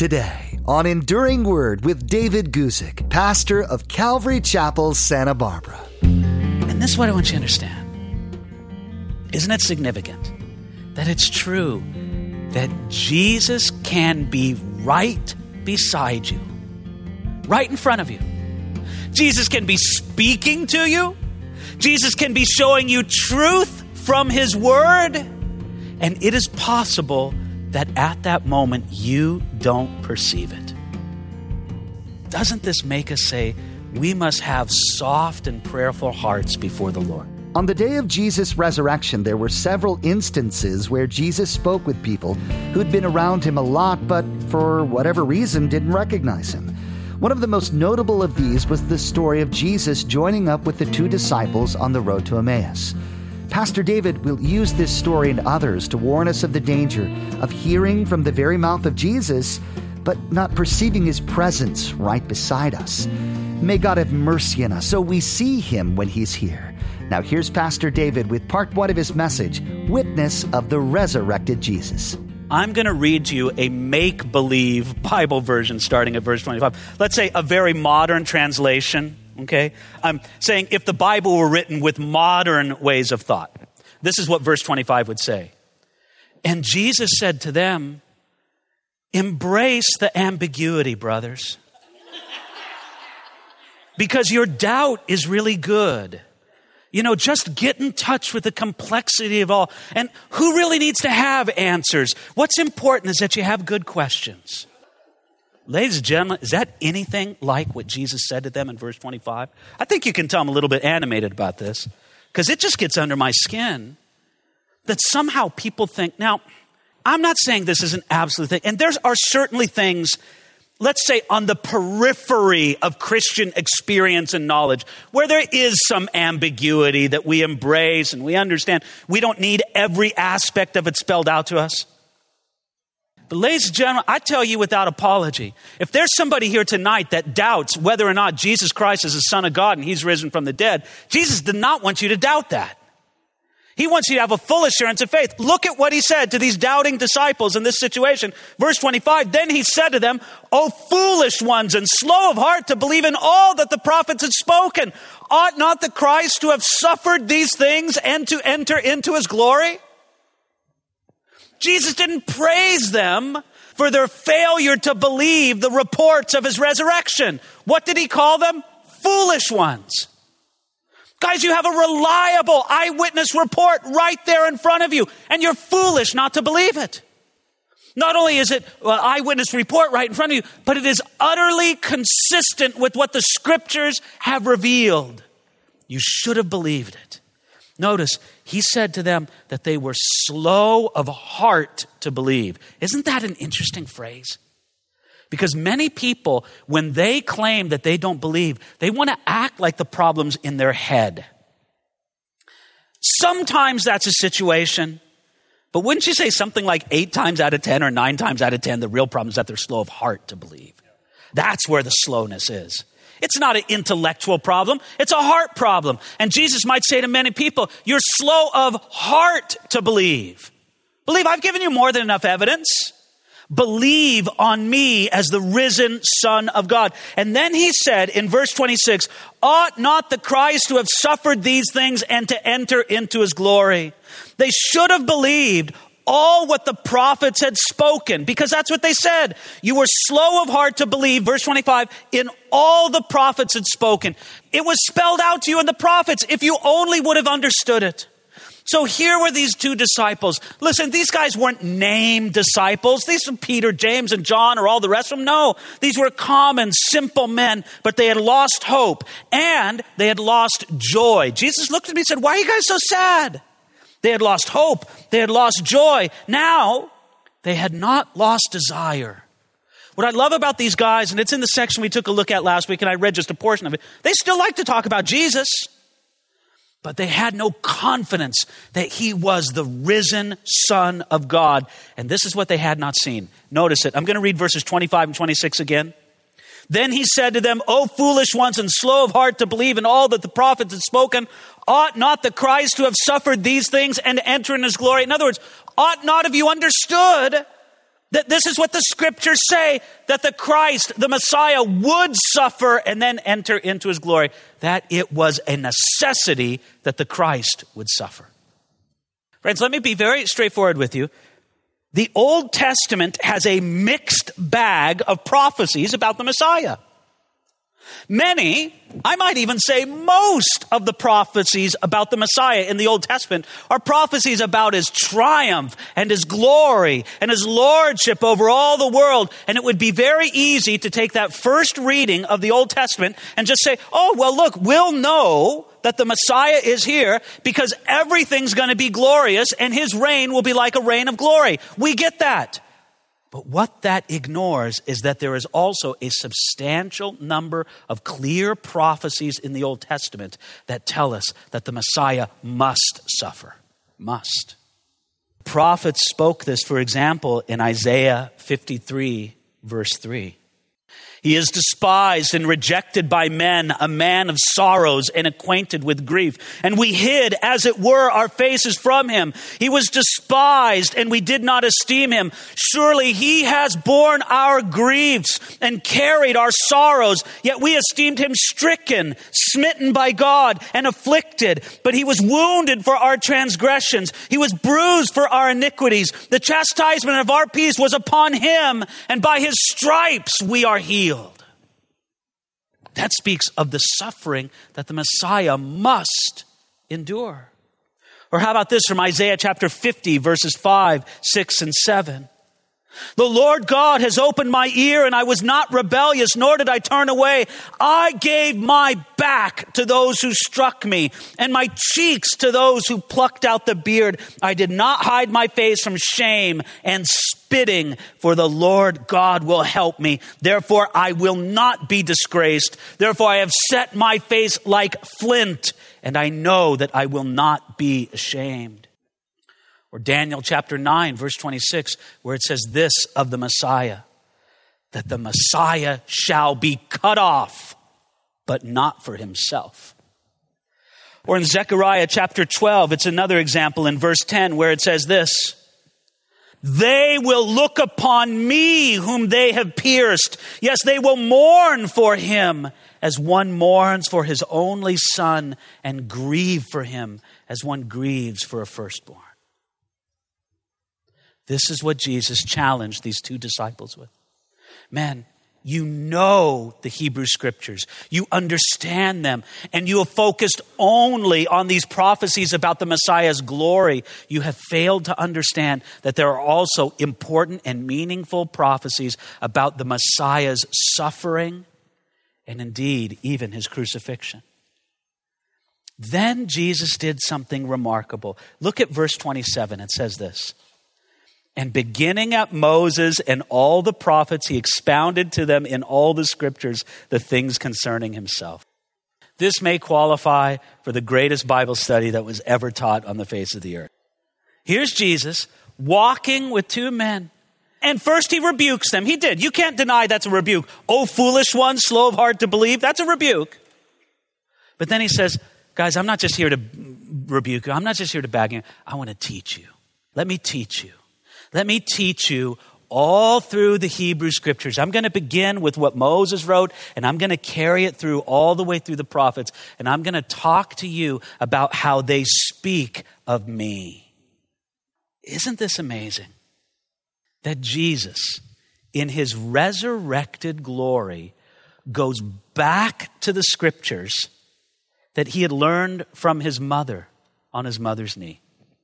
Today on Enduring Word with David Guzik, pastor of Calvary Chapel, Santa Barbara. And this is what I want you to understand. Isn't it significant that it's true that Jesus can be right beside you, right in front of you? Jesus can be speaking to you. Jesus can be showing you truth from His Word. And it is possible that at that moment you don't perceive it. Doesn't this make us say we must have soft and prayerful hearts before the Lord? On the day of Jesus' resurrection, there were several instances where Jesus spoke with people who'd been around Him a lot, but for whatever reason didn't recognize Him. One of the most notable of these was the story of Jesus joining up with the two disciples on the road to Emmaus. Pastor David will use this story and others to warn us of the danger of hearing from the very mouth of Jesus, but not perceiving His presence right beside us. May God have mercy on us so we see Him when He's here. Now here's Pastor David with part 1 of his message, Witness of the Resurrected Jesus. I'm going to read to you a make-believe Bible version starting at verse 25. Let's say a very modern translation. Okay, I'm saying if the Bible were written with modern ways of thought, this is what verse 25 would say. And Jesus said to them, embrace the ambiguity, brothers, because your doubt is really good. You know, just get in touch with the complexity of all. And who really needs to have answers? What's important is that you have good questions. Ladies and gentlemen, is that anything like what Jesus said to them in verse 25? I think you can tell I'm a little bit animated about this because it just gets under my skin that somehow people think, now, I'm not saying this is an absolute thing, and there are certainly things, let's say on the periphery of Christian experience and knowledge, where there is some ambiguity that we embrace and we understand. We don't need every aspect of it spelled out to us. But ladies and gentlemen, I tell you without apology, if there's somebody here tonight that doubts whether or not Jesus Christ is the Son of God and He's risen from the dead, Jesus did not want you to doubt that. He wants you to have a full assurance of faith. Look at what He said to these doubting disciples in this situation. Verse 25, then He said to them, O foolish ones and slow of heart to believe in all that the prophets had spoken. Ought not the Christ to have suffered these things and to enter into His glory? Jesus didn't praise them for their failure to believe the reports of His resurrection. What did He call them? Foolish ones. Guys, you have a reliable eyewitness report right there in front of you, and you're foolish not to believe it. Not only is it an eyewitness report right in front of you, but it is utterly consistent with what the Scriptures have revealed. You should have believed it. Notice, He said to them that they were slow of heart to believe. Isn't that an interesting phrase? Because many people, when they claim that they don't believe, they want to act like the problem's in their head. Sometimes that's a situation, but wouldn't you say something like 8 times out of 10 or 9 times out of 10, the real problem is that they're slow of heart to believe. That's where the slowness is. It's not an intellectual problem. It's a heart problem. And Jesus might say to many people, you're slow of heart to believe. Believe I've given you more than enough evidence. Believe on me as the risen Son of God. And then He said in verse 26, ought not the Christ to have suffered these things and to enter into His glory? They should have believed all what the prophets had spoken, because that's what they said. You were slow of heart to believe, verse 25, in all the prophets had spoken. It was spelled out to you in the prophets if you only would have understood it. So here were these two disciples. Listen, these guys weren't named disciples. These were Peter, James, and John, or all the rest of them. No, these were common, simple men, but they had lost hope and they had lost joy. Jesus looked at me and said, why are you guys so sad? They had lost hope. They had lost joy. Now, they had not lost desire. What I love about these guys, and it's in the section we took a look at last week, and I read just a portion of it, they still like to talk about Jesus, but they had no confidence that He was the risen Son of God. And this is what they had not seen. Notice it. I'm going to read verses 25 and 26 again. Then He said to them, O foolish ones and slow of heart to believe in all that the prophets had spoken. Ought not the Christ to have suffered these things and enter in His glory? In other words, ought not have you understood That this is what the scriptures say, that the Christ, the Messiah, would suffer and then enter into his glory. That it was a necessity that the Christ would suffer. Friends, let me be very straightforward with you. The Old Testament has a mixed bag of prophecies about the Messiah. Many, I might even say most of the prophecies about the Messiah in the Old Testament are prophecies about his triumph and his glory and his lordship over all the world. And it would be very easy to take that first reading of the Old Testament and just say, oh, well, look, we'll know that the Messiah is here because everything's going to be glorious and his reign will be like a reign of glory. We get that. But what that ignores is that there is also a substantial number of clear prophecies in the Old Testament that tell us that the Messiah must suffer. Must. Prophets spoke this, for example, in Isaiah 53, verse 3. He is despised and rejected by men, a man of sorrows and acquainted with grief. And we hid, as it were, our faces from him. He was despised and we did not esteem him. Surely he has borne our griefs and carried our sorrows. Yet we esteemed him stricken, smitten by God and afflicted. But he was wounded for our transgressions. He was bruised for our iniquities. The chastisement of our peace was upon him, and by his stripes we are healed. That speaks of the suffering that the Messiah must endure. Or how about this from Isaiah chapter 50, verses 5, 6, and 7. The Lord God has opened my ear, and I was not rebellious, nor did I turn away. I gave my back to those who struck me, and my cheeks to those who plucked out the beard. I did not hide my face from shame and spitting, for the Lord God will help me. Therefore, I will not be disgraced. Therefore, I have set my face like flint, and I know that I will not be ashamed. Or Daniel chapter 9, verse 26, where it says this of the Messiah, that the Messiah shall be cut off, but not for himself. Or in Zechariah chapter 12, it's another example in verse 10, where it says this, they will look upon me whom they have pierced. Yes, they will mourn for him as one mourns for his only son, and grieve for him as one grieves for a firstborn. This is what Jesus challenged these two disciples with. Man, you know the Hebrew scriptures. You understand them. And you have focused only on these prophecies about the Messiah's glory. You have failed to understand that there are also important and meaningful prophecies about the Messiah's suffering and indeed even his crucifixion. Then Jesus did something remarkable. Look at verse 27. It says this. And beginning at Moses and all the prophets, he expounded to them in all the scriptures the things concerning himself. This may qualify for the greatest Bible study that was ever taught on the face of the earth. Here's Jesus walking with two men. And first he rebukes them. He did. You can't deny that's a rebuke. Oh, foolish one, slow of heart to believe. That's a rebuke. But then he says, guys, I'm not just here to rebuke you. I'm not just here to bag you. I want to teach you. Let me teach you. Let me teach you all through the Hebrew scriptures. I'm going to begin with what Moses wrote, and I'm going to carry it through all the way through the prophets. And I'm going to talk to you about how they speak of me. Isn't this amazing? That Jesus, in his resurrected glory, goes back to the scriptures that he had learned from his mother on his mother's knee.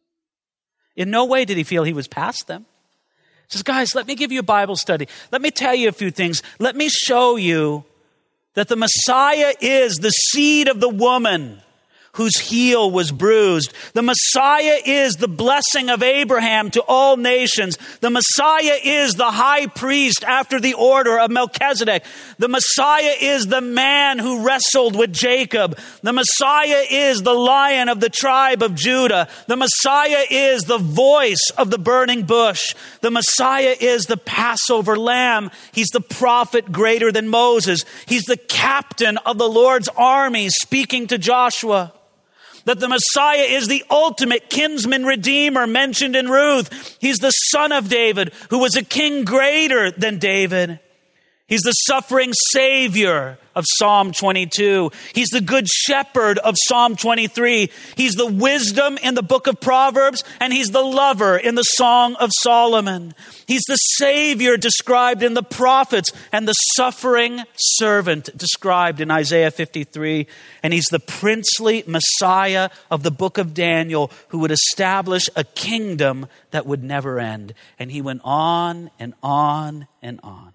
In no way did he feel he was past them. He says, guys, let me give you a Bible study. Let me tell you a few things. Let me show you that the Messiah is the seed of the woman whose heel was bruised. The Messiah is the blessing of Abraham to all nations. The Messiah is the high priest after the order of Melchizedek. The Messiah is the man who wrestled with Jacob. The Messiah is the Lion of the tribe of Judah. The Messiah is the voice of the burning bush. The Messiah is the Passover lamb. He's the prophet greater than Moses. He's the captain of the Lord's army speaking to Joshua. that the Messiah is the ultimate kinsman redeemer mentioned in Ruth. He's the son of David, who was a king greater than David. He's the suffering Savior of Psalm 22. He's the good shepherd of Psalm 23. He's the wisdom in the book of Proverbs, and he's the lover in the Song of Solomon. He's the Savior described in the prophets and the suffering servant described in Isaiah 53. And he's the princely Messiah of the book of Daniel who would establish a kingdom that would never end. And he went on and on and on.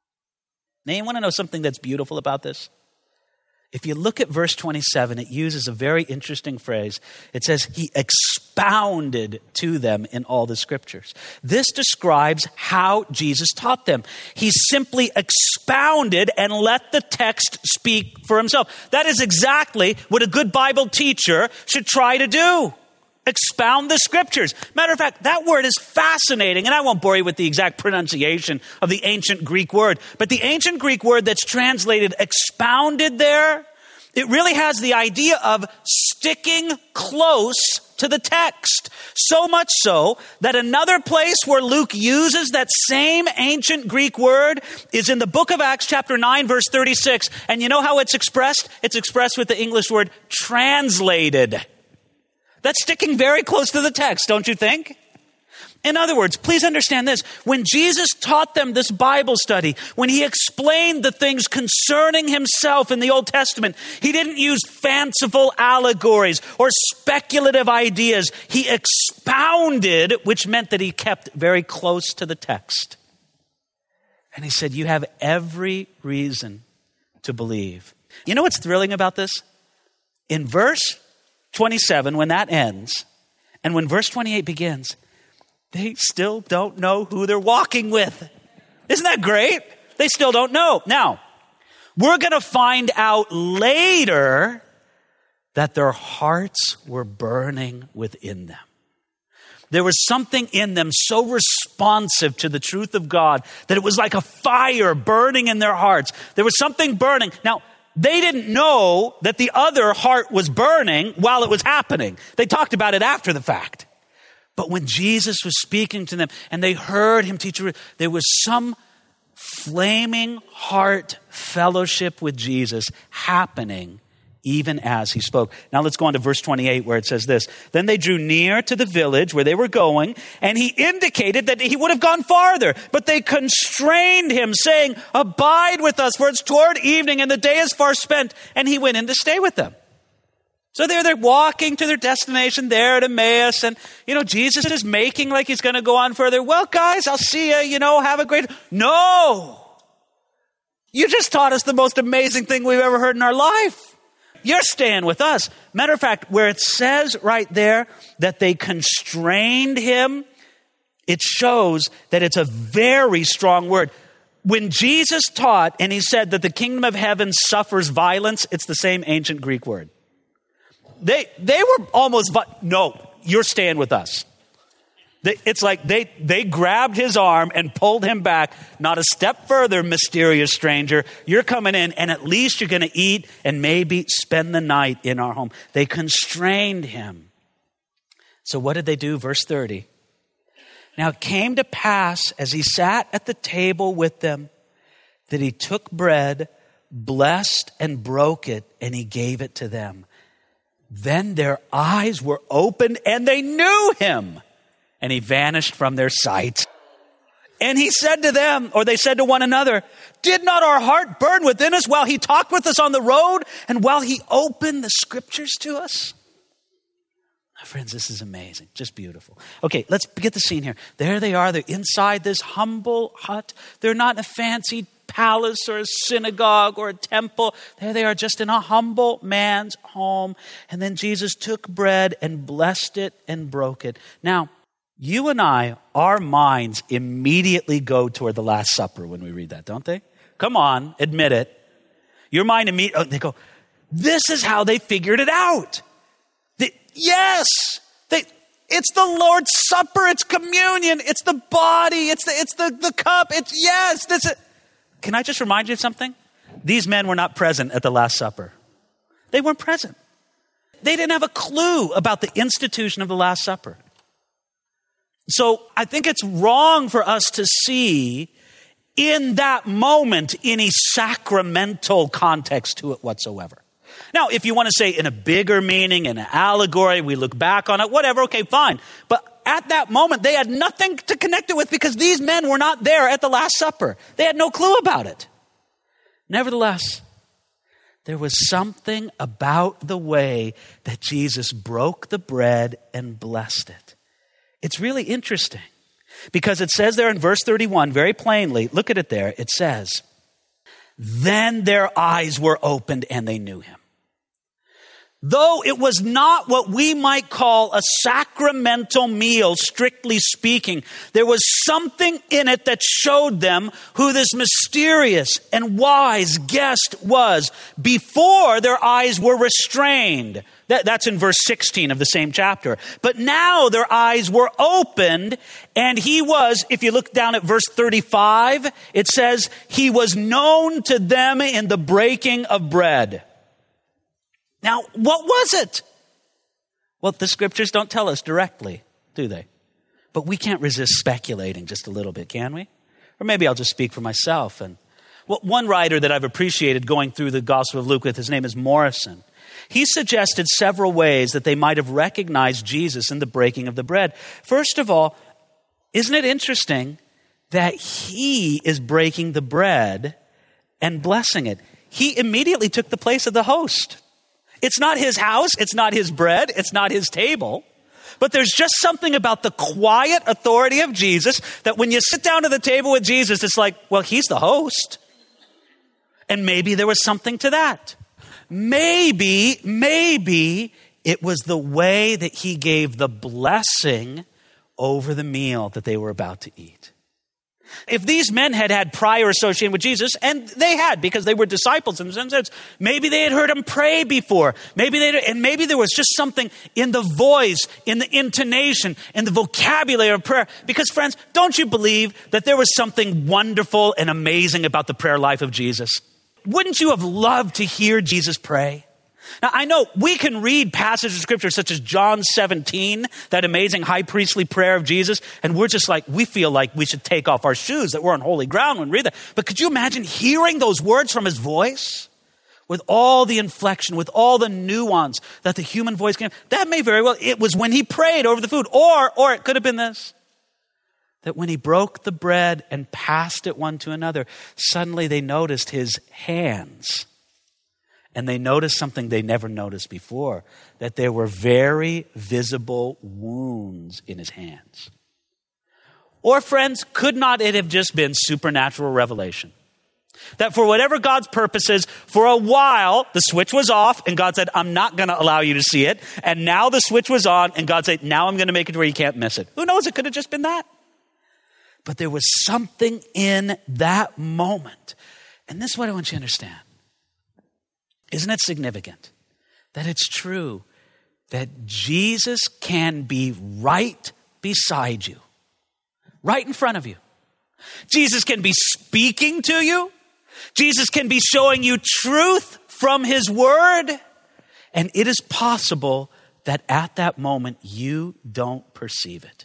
Now, you want to know something that's beautiful about this? If you look at verse 27, it uses a very interesting phrase. It says, he expounded to them in all the scriptures. This describes how Jesus taught them. He simply expounded and let the text speak for himself. That is exactly what a good Bible teacher should try to do. Expound the scriptures. Matter of fact, that word is fascinating, and I won't bore you with the exact pronunciation of the ancient Greek word, but the ancient Greek word that's translated expounded there, it really has the idea of sticking close to the text. So much so that another place where Luke uses that same ancient Greek word is in the book of Acts chapter 9, verse 36. And you know how it's expressed? It's expressed with the English word translated. That's sticking very close to the text, don't you think? In other words, please understand this. When Jesus taught them this Bible study, when he explained the things concerning himself in the Old Testament, he didn't use fanciful allegories or speculative ideas. He expounded, which meant that he kept very close to the text. And he said, you have every reason to believe. You know what's thrilling about this? In verse 27, when that ends, and when verse 28 begins, they still don't know who they're walking with. Isn't that great? They still don't know. Now, we're going to find out later that their hearts were burning within them. There was something in them so responsive to the truth of God that it was like a fire burning in their hearts. There was something burning. Now, they didn't know that the other heart was burning while it was happening. They talked about it after the fact. But when Jesus was speaking to them and they heard him teach, there was some flaming heart fellowship with Jesus happening even as he spoke. Now let's go on to verse 28 where it says this. Then they drew near to the village where they were going, and he indicated that he would have gone farther, but they constrained him, saying, abide with us, for it's toward evening and the day is far spent. And he went in to stay with them. So they're walking to their destination there at Emmaus, and Jesus is making like he's going to go on further. Well, guys, I'll see you, have a great... No! You just taught us the most amazing thing we've ever heard in our life. You're staying with us. Matter of fact, where it says right there that they constrained him, it shows that it's a very strong word. When Jesus taught and he said that the kingdom of heaven suffers violence, it's the same ancient Greek word. They were almost, no, you're staying with us. It's like they grabbed his arm and pulled him back. Not a step further, mysterious stranger. You're coming in, and at least you're going to eat and maybe spend the night in our home. They constrained him. So what did they do? Verse 30. Now it came to pass as he sat at the table with them that he took bread, blessed and broke it, and he gave it to them. Then their eyes were opened and they knew him. And he vanished from their sight. And he said to them, or they said to one another, did not our heart burn within us while he talked with us on the road and while he opened the scriptures to us? My friends, this is amazing. Just beautiful. Okay, let's get the scene here. There they are. They're inside this humble hut. They're not in a fancy palace or a synagogue or a temple. There they are, just in a humble man's home. And then Jesus took bread and blessed it and broke it. Now, you and I, our minds immediately go toward the Last Supper when we read that, don't they? Come on, admit it. Your mind immediately, they go, this is how they figured it out. It's the Lord's Supper, it's communion, it's the body, it's the cup, Can I just remind you of something? These men were not present at the Last Supper. They weren't present. they didn't have a clue about the institution of the Last Supper. So I think it's wrong for us to see in that moment any sacramental context to it whatsoever. Now, if you want to say in a bigger meaning, in an allegory, we look back on it, whatever, okay, fine. But at that moment, they had nothing to connect it with because these men were not there at the Last Supper. They had no clue about it. Nevertheless, there was something about the way that Jesus broke the bread and blessed it. It's really interesting because it says there in verse 31 very plainly, look at it there, it says, then their eyes were opened and they knew him. Though it was not what we might call a sacramental meal, strictly speaking, there was something in it that showed them who this mysterious and wise guest was before their eyes were restrained. That's in verse 16 of the same chapter. But now their eyes were opened, and he was, if you look down at verse 35, it says, he was known to them in the breaking of bread. Now, what was it? Well, the scriptures don't tell us directly, do they? But we can't resist speculating just a little bit, can we? Or maybe I'll just speak for myself. And well, one writer that I've appreciated going through the Gospel of Luke with, his name is Morrison. He suggested several ways that they might have recognized Jesus in the breaking of the bread. First of all, isn't it interesting that he is breaking the bread and blessing it? He immediately took the place of the host. It's not his house, it's not his bread, it's not his table. But there's just something about the quiet authority of Jesus that when you sit down to the table with Jesus, it's like, well, he's the host. And maybe there was something to that. Maybe it was the way that he gave the blessing over the meal that they were about to eat. If these men had had prior association with Jesus, and they had because they were disciples in some sense, maybe they had heard him pray before. Maybe there was just something in the voice, in the intonation, in the vocabulary of prayer. Because friends, don't you believe that there was something wonderful and amazing about the prayer life of Jesus? Wouldn't you have loved to hear Jesus pray? Now, I know we can read passages of scripture such as John 17, that amazing high priestly prayer of Jesus, and we're just like, we feel like we should take off our shoes, that we're on holy ground when we read that. But could you imagine hearing those words from his voice? With all the inflection, with all the nuance that the human voice can have? That may very well, it was when he prayed over the food. Or it could have been this, that when he broke the bread and passed it one to another, suddenly they noticed his hands. And they noticed something they never noticed before, that there were very visible wounds in his hands. Or friends, could not it have just been supernatural revelation? That for whatever God's purposes, for a while, the switch was off and God said, I'm not going to allow you to see it. And now the switch was on and God said, now I'm going to make it where you can't miss it. Who knows? It could have just been that. But there was something in that moment. And this is what I want you to understand. Isn't it significant that it's true that Jesus can be right beside you, right in front of you? Jesus can be speaking to you. Jesus can be showing you truth from his word. And it is possible that at that moment you don't perceive it.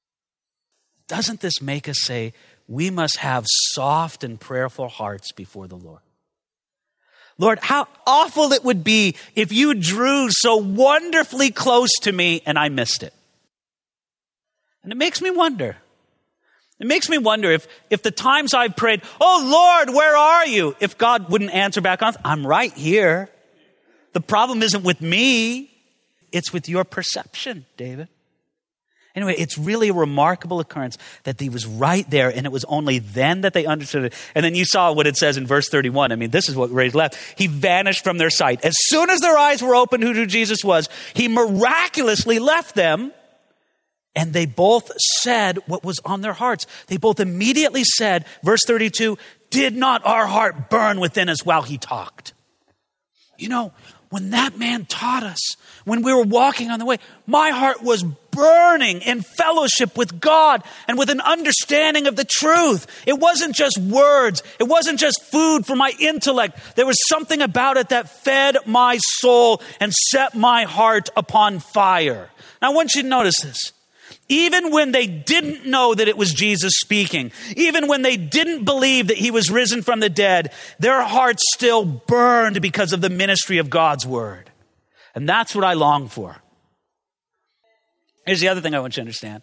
Doesn't this make us say we must have soft and prayerful hearts before the Lord? Lord, how awful it would be if you drew so wonderfully close to me and I missed it. And it makes me wonder. It makes me wonder if the times I've prayed, oh Lord, where are you? If God wouldn't answer back on, I'm right here. The problem isn't with me. It's with your perception, David. Anyway, it's really a remarkable occurrence that he was right there, and it was only then that they understood it. And then you saw what it says in verse 31. I mean, this is what raised left. He vanished from their sight. As soon as their eyes were opened who Jesus was, he miraculously left them, and they both said what was on their hearts. They both immediately said, verse 32, did not our heart burn within us while he talked? You know, when that man taught us, when we were walking on the way, my heart was burning in fellowship with God and with an understanding of the truth. It wasn't just words. It wasn't just food for my intellect. There was something about it that fed my soul and set my heart upon fire. Now, I want you to notice this. Even when they didn't know that it was Jesus speaking, even when they didn't believe that he was risen from the dead, their hearts still burned because of the ministry of God's word. And that's what I long for. Here's the other thing I want you to understand.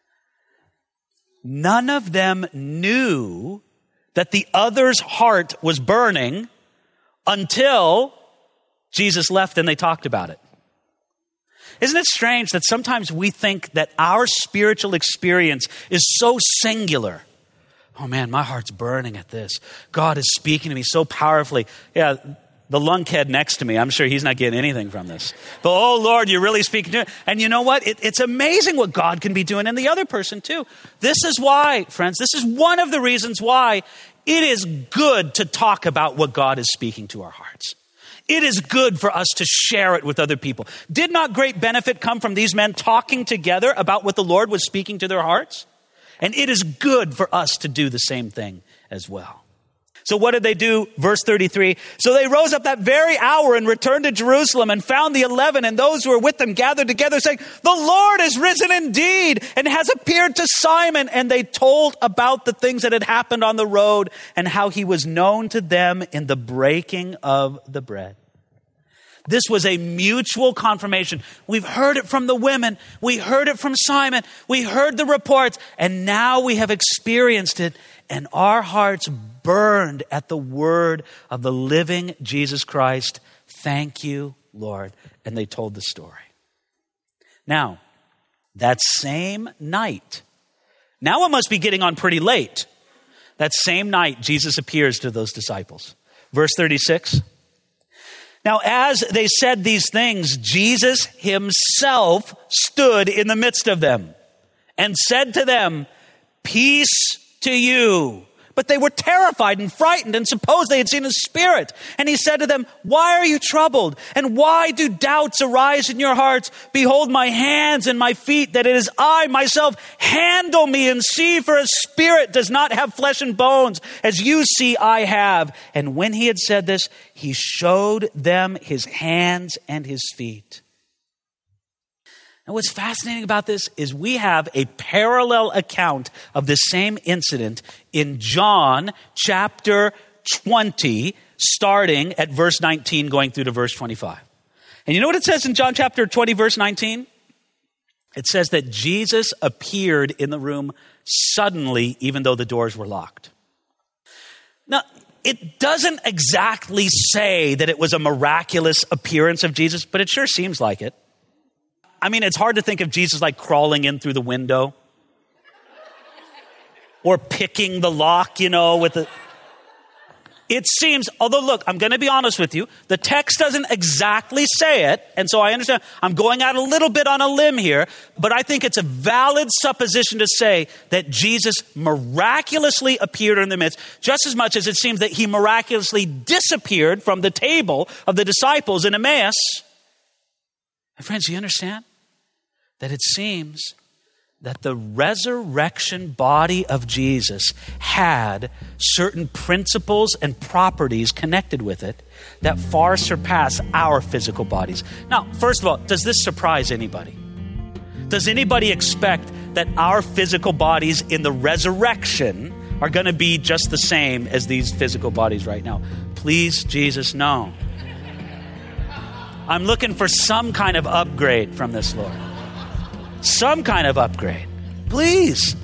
None of them knew that the other's heart was burning until Jesus left and they talked about it. Isn't it strange that sometimes we think that our spiritual experience is so singular? Oh man, my heart's burning at this. God is speaking to me so powerfully. Yeah, the lunkhead next to me, I'm sure he's not getting anything from this. But oh Lord, you're really speaking to me. And you know what? It's amazing what God can be doing in the other person too. This is why, friends, this is one of the reasons why it is good to talk about what God is speaking to our hearts. It is good for us to share it with other people. Did not great benefit come from these men talking together about what the Lord was speaking to their hearts? And it is good for us to do the same thing as well. So what did they do? Verse 33. So they rose up that very hour and returned to Jerusalem and found the 11 and those who were with them gathered together saying, the Lord is risen indeed and has appeared to Simon. And they told about the things that had happened on the road and how he was known to them in the breaking of the bread. This was a mutual confirmation. We've heard it from the women. We heard it from Simon. We heard the reports. And now we have experienced it. And our hearts burned at the word of the living Jesus Christ. Thank you, Lord. And they told the story. Now, that same night, now it must be getting on pretty late. That same night, Jesus appears to those disciples. Verse 36. Now, as they said these things, Jesus himself stood in the midst of them and said to them, peace to you. But they were terrified and frightened and supposed they had seen a spirit. And he said to them, why are you troubled? And why do doubts arise in your hearts? Behold my hands and my feet, that it is I myself. Handle me and see, for a spirit does not have flesh and bones, as you see I have. And when he had said this, he showed them his hands and his feet. And what's fascinating about this is we have a parallel account of the same incident in John chapter 20, starting at verse 19, going through to verse 25. And you know what it says in John chapter 20, verse 19? It says that Jesus appeared in the room suddenly, even though the doors were locked. Now, it doesn't exactly say that it was a miraculous appearance of Jesus, but it sure seems like it. I mean, it's hard to think of Jesus like crawling in through the window or picking the lock, with the... It seems, although look, I'm going to be honest with you, the text doesn't exactly say it. And so I understand I'm going out a little bit on a limb here, but I think it's a valid supposition to say that Jesus miraculously appeared in the midst, just as much as it seems that he miraculously disappeared from the table of the disciples in Emmaus. And friends, you understand that it seems that the resurrection body of Jesus had certain principles and properties connected with it that far surpass our physical bodies. Now, first of all, does this surprise anybody? Does anybody expect that our physical bodies in the resurrection are going to be just the same as these physical bodies right now? Please, Jesus, no. I'm looking for some kind of upgrade from this, Lord. Some kind of upgrade. Please.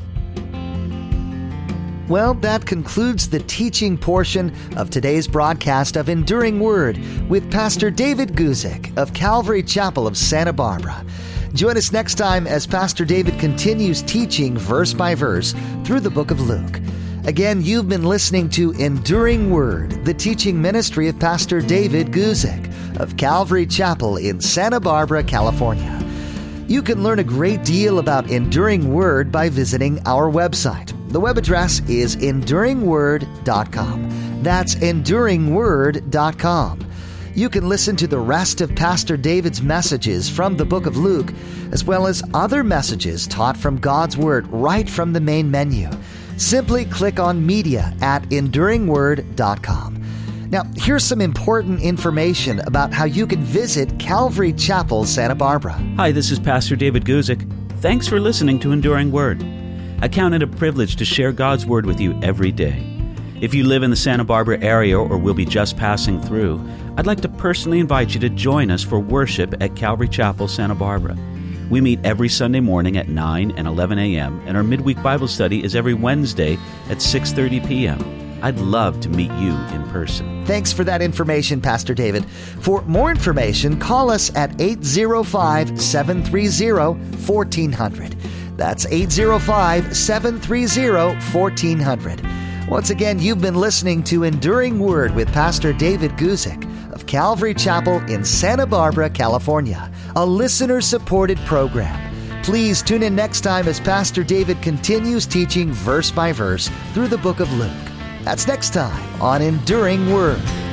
Well, that concludes the teaching portion of today's broadcast of Enduring Word with Pastor David Guzik of Calvary Chapel of Santa Barbara. Join us next time as Pastor David continues teaching verse by verse through the book of Luke. Again, you've been listening to Enduring Word, the teaching ministry of Pastor David Guzik of Calvary Chapel in Santa Barbara, California. You can learn a great deal about Enduring Word by visiting our website. The web address is enduringword.com. That's enduringword.com. You can listen to the rest of Pastor David's messages from the book of Luke, as well as other messages taught from God's Word right from the main menu. Simply click on Media at EnduringWord.com. Now, here's some important information about how you can visit Calvary Chapel, Santa Barbara. Hi, this is Pastor David Guzik. Thanks for listening to Enduring Word. I count it a privilege to share God's Word with you every day. If you live in the Santa Barbara area or will be just passing through, I'd like to personally invite you to join us for worship at Calvary Chapel, Santa Barbara. We meet every Sunday morning at 9 and 11 a.m., and our midweek Bible study is every Wednesday at 6:30 p.m. I'd love to meet you in person. Thanks for that information, Pastor David. For more information, call us at 805-730-1400. That's 805-730-1400. Once again, you've been listening to Enduring Word with Pastor David Guzik of Calvary Chapel in Santa Barbara, California, a listener-supported program. Please tune in next time as Pastor David continues teaching verse by verse through the book of Luke. That's next time on Enduring Word.